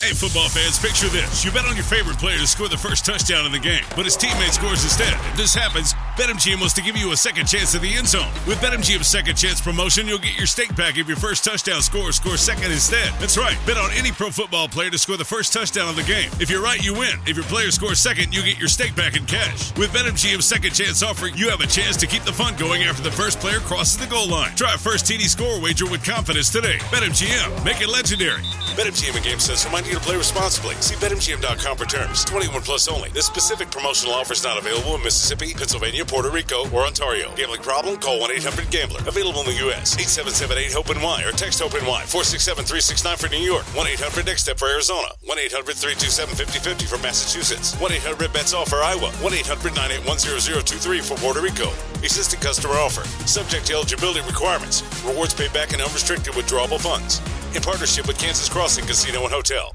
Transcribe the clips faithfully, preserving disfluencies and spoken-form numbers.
Hey, football fans, picture this. You bet on your favorite player to score the first touchdown in the game, but his teammate scores instead. If this happens, BetMGM wants to give you a second chance at the end zone. With BetMGM's second chance promotion, you'll get your stake back if your first touchdown scorer scores second instead. That's right. Bet on any pro football player to score the first touchdown of the game. If you're right, you win. If your player scores second, you get your stake back in cash. With BetMGM's second chance offer, you have a chance to keep the fun going after the first player crosses the goal line. Try a first T D score wager with confidence today. BetMGM. Make it legendary. BetMGM and GameSense remind you to play responsibly. See Bet M G M dot com for terms. twenty-one plus only. This specific promotional offer is not available in Mississippi, Pennsylvania, Puerto Rico, or Ontario. Gambling problem? Call one eight hundred gambler. Available in the U S eight seven seven eight hope N Y or text HOPE-NY. four six seven three six nine for New York. one eight hundred next step for Arizona. one eight hundred three two seven five zero five zero for Massachusetts. one eight hundred bets all for Iowa. one eight hundred nine eight one zero zero two three for Puerto Rico. Existing customer offer. Subject to eligibility requirements. Rewards paid back in unrestricted withdrawable funds. In partnership with Kansas Crossing Casino and Hotel.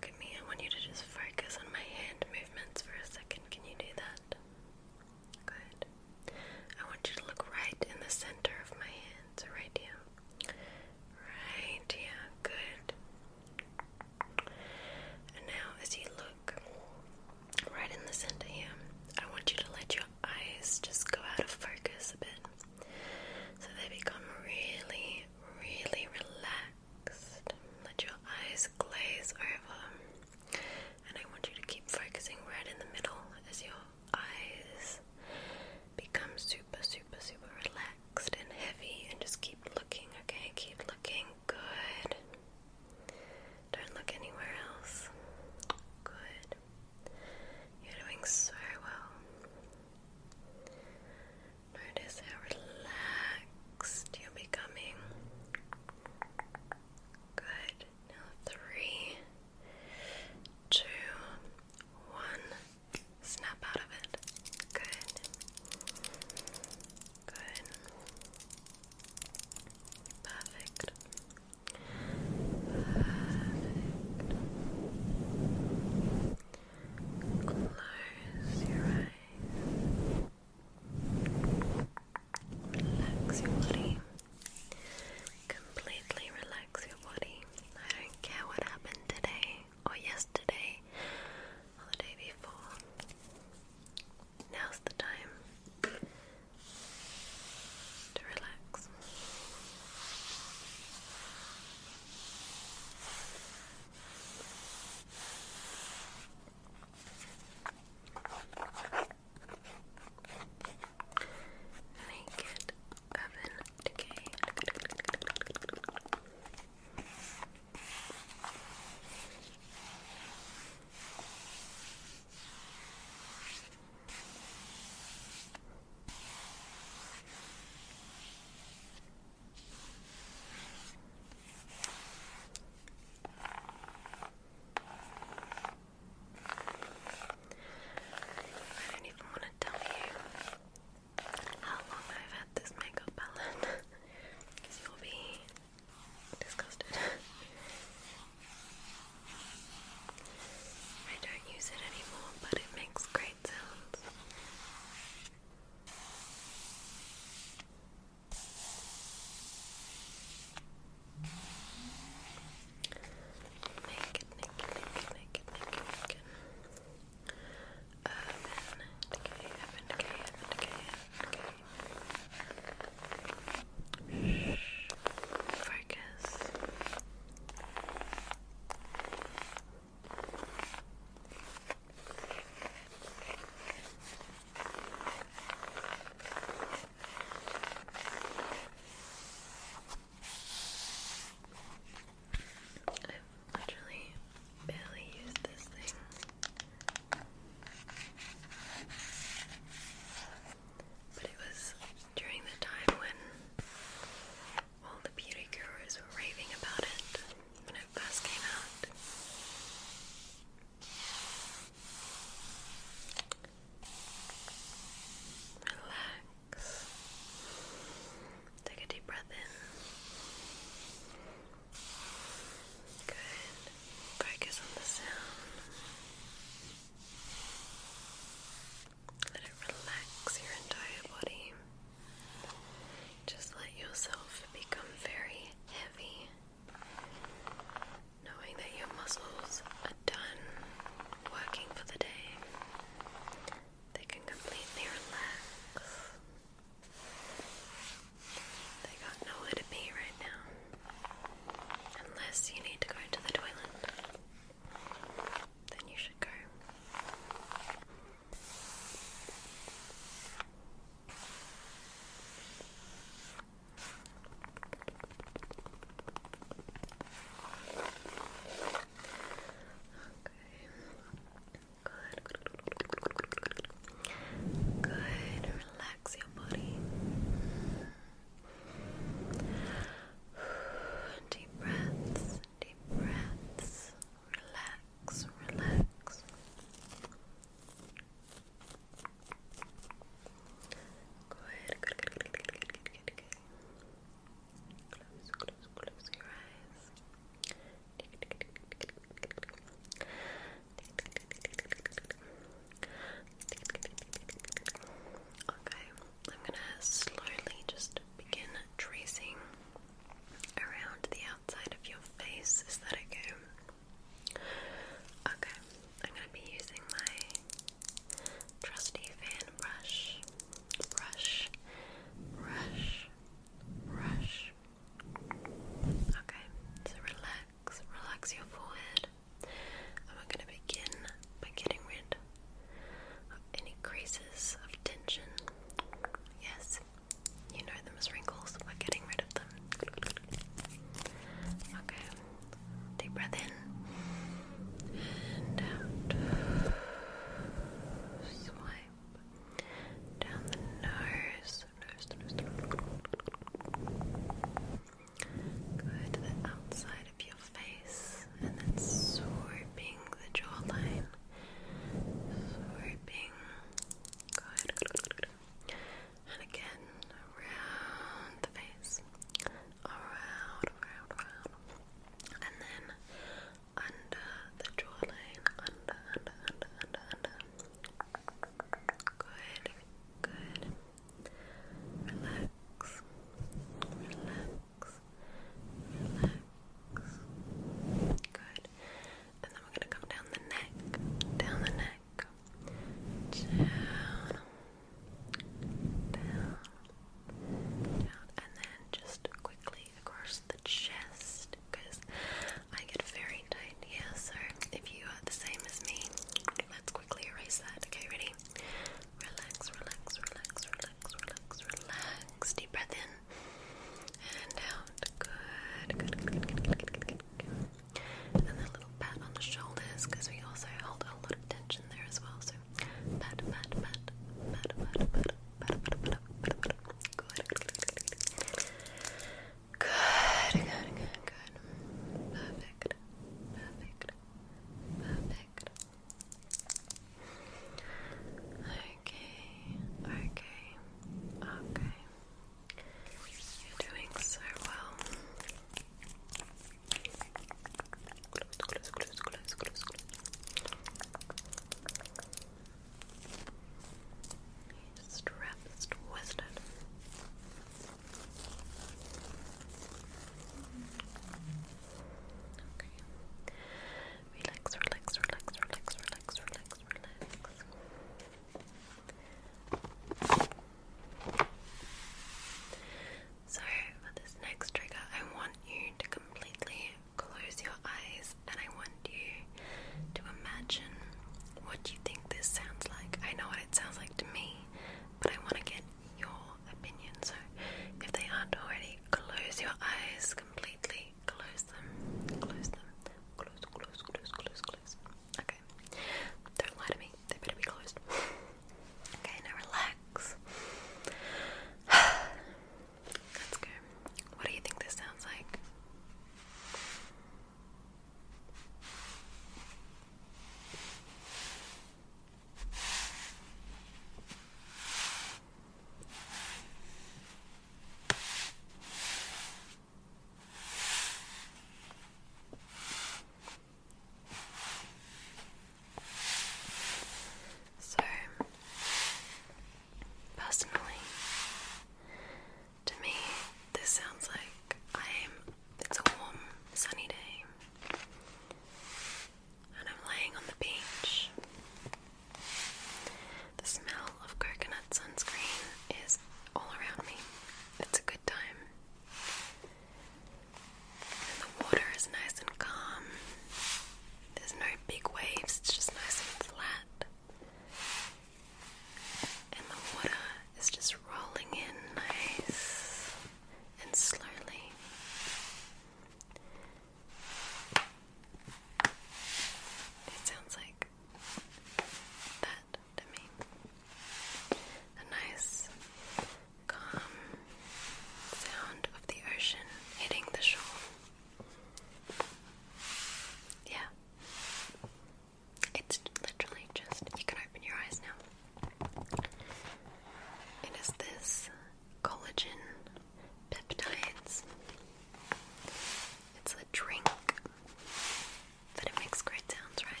collagen peptides. It's a drink, but it makes great sounds, right?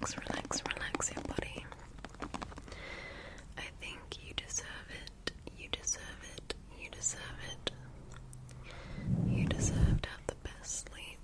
relax, relax, relax your body. I think you deserve it. You deserve it. You deserve it. You deserve to have the best sleep.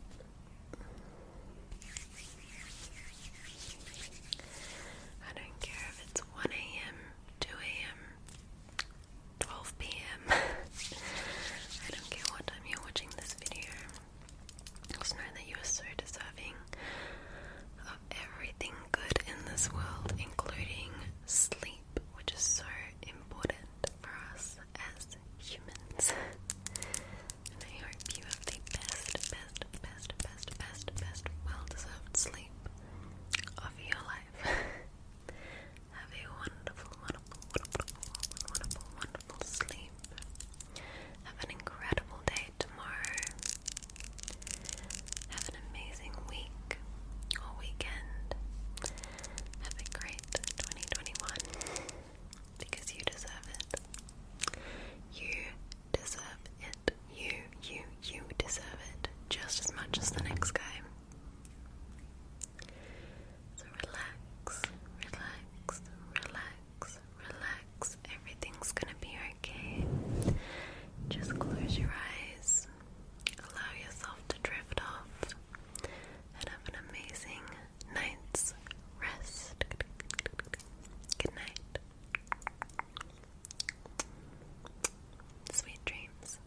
I don't care if it's one a.m., two a.m., twelve p.m. I don't care what time you're watching this video. Just know that you are so deserving of everything good in this world, including sleep, which is so important for us as humans. And I hope you have the best, best, best, best, best, best, well-deserved sleep of your life. Have a wonderful, wonderful, wonderful, wonderful, wonderful sleep. Have an incredible day tomorrow. Have an amazing week or weekend. Have a great twenty twenty-one, because you deserve it. You deserve it. You, you, you deserve it just as much as the next guy. So relax, relax, relax, relax. Everything's gonna be okay. Just close your eyes. Allow yourself to drift off and have an amazing night's rest. Good night. Sweet dreams.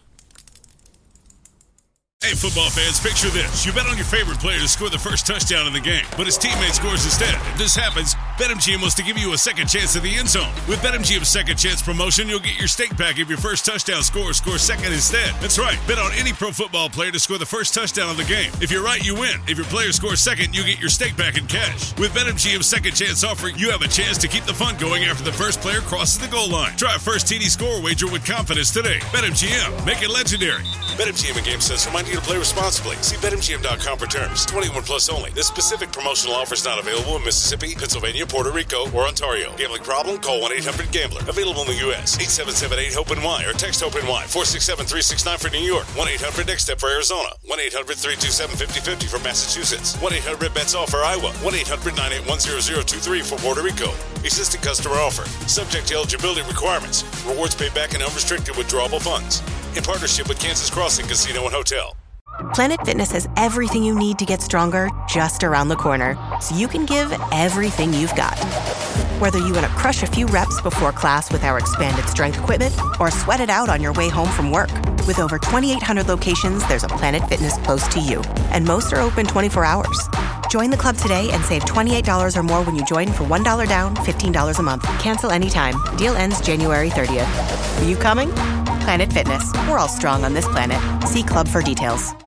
Hey, football fans, picture this. You bet on your favorite player to score the first touchdown in the game, but his teammate scores instead. If this happens, BetMGM wants to give you a second chance at the end zone. With BetMGM's second chance promotion, you'll get your stake back if your first touchdown scorer scores second instead. That's right. Bet on any pro football player to score the first touchdown of the game. If you're right, you win. If your player scores second, you get your stake back in cash. With BetMGM's second chance offer, you have a chance to keep the fun going after the first player crosses the goal line. Try a first T D score wager with confidence today. BetMGM. Make it legendary. BetMGM and GameSense remind you to play responsibly. See Bet M G M dot com for terms. twenty-one plus only. This specific promotional offer is not available in Mississippi, Pennsylvania, Puerto Rico, or Ontario. Gambling problem? Call one eight hundred gambler. Available in the U S eight seven seven eight HOPE N Y or text HOPE N Y four six seven three six nine for New York. one eight hundred next step for Arizona. one eight hundred three two seven five zero five zero for Massachusetts. one eight hundred bets all for Iowa. one eight hundred nine eight one zero zero two three for Puerto Rico. Existing customer offer. Subject to eligibility requirements. Rewards paid back in unrestricted withdrawable funds. In partnership with Kansas Crossing Casino and Hotel. Planet Fitness has everything you need to get stronger just around the corner, so you can give everything you've got. Whether you want to crush a few reps before class with our expanded strength equipment or sweat it out on your way home from work. With over twenty-eight hundred locations, there's a Planet Fitness close to you, and most are open twenty-four hours. Join the club today and save twenty-eight dollars or more when you join for one dollar down, fifteen dollars a month. Cancel anytime. Deal ends January thirtieth. Are you coming? Planet Fitness. We're all strong on this planet. See club for details.